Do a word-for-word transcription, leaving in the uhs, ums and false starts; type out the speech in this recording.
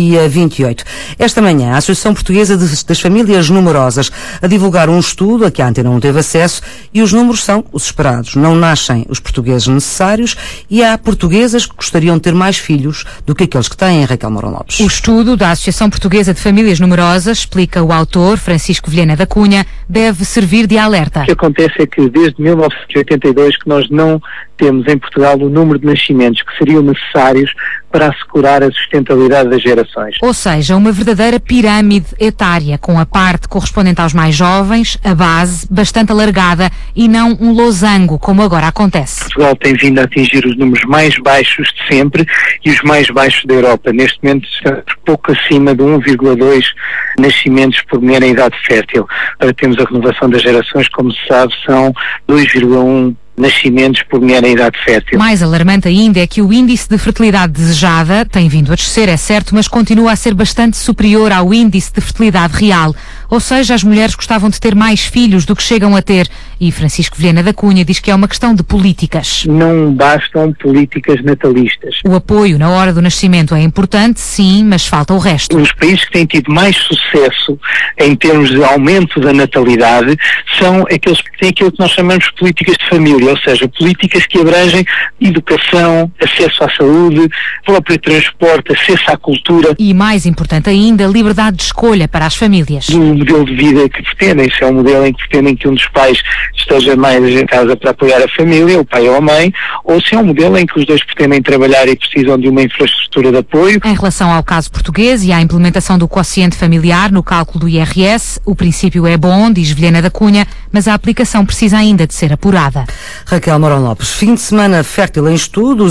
dia vinte e oito. Esta manhã, a Associação Portuguesa de, das Famílias Numerosas a divulgar um estudo a que a Antena um teve acesso e os números são os esperados. Não nascem os portugueses necessários e há portuguesas que gostariam de ter mais filhos do que aqueles que têm, Raquel Mourão Lopes. O estudo da Associação Portuguesa de Famílias Numerosas, explica o autor, Francisco Vilhena da Cunha, deve servir de alerta. O que acontece é que desde mil novecentos e oitenta e dois que nós não temos em Portugal o número de nascimentos que seriam necessários para assegurar a sustentabilidade das gerações. Ou seja, uma verdadeira pirâmide etária, com a parte correspondente aos mais jovens, a base bastante alargada e não um losango, como agora acontece. Portugal tem vindo a atingir os números mais baixos de sempre e os mais baixos da Europa. Neste momento estamos pouco acima de um vírgula dois nascimentos por mulher em idade fértil. Para termos a renovação das gerações, como se sabe, são dois vírgula um nascimentos por mulher em idade fértil. Mais alarmante ainda é que o índice de fertilidade desejada tem vindo a descer, é certo, mas continua a ser bastante superior ao índice de fertilidade real. Ou seja, as mulheres gostavam de ter mais filhos do que chegam a ter. E Francisco Vilhena da Cunha diz que é uma questão de políticas. Não bastam políticas natalistas. O apoio na hora do nascimento é importante, sim, mas falta o resto. Os países que têm tido mais sucesso em termos de aumento da natalidade são aqueles que têm aquilo que nós chamamos de políticas de família, ou seja, políticas que abrangem educação, acesso à saúde, próprio transporte, acesso à cultura. E mais importante ainda, liberdade de escolha para as famílias. O modelo de vida que pretendem, se é um modelo em que pretendem que um dos pais esteja mais em casa para apoiar a família, o pai ou a mãe, ou se é um modelo em que os dois pretendem trabalhar e precisam de uma infraestrutura de apoio. Em relação ao caso português e à implementação do quociente familiar no cálculo do I R S, o princípio é bom, diz Vilhena da Cunha, mas a aplicação precisa ainda de ser apurada. Raquel Mourão Lopes, fim de semana fértil em estudos.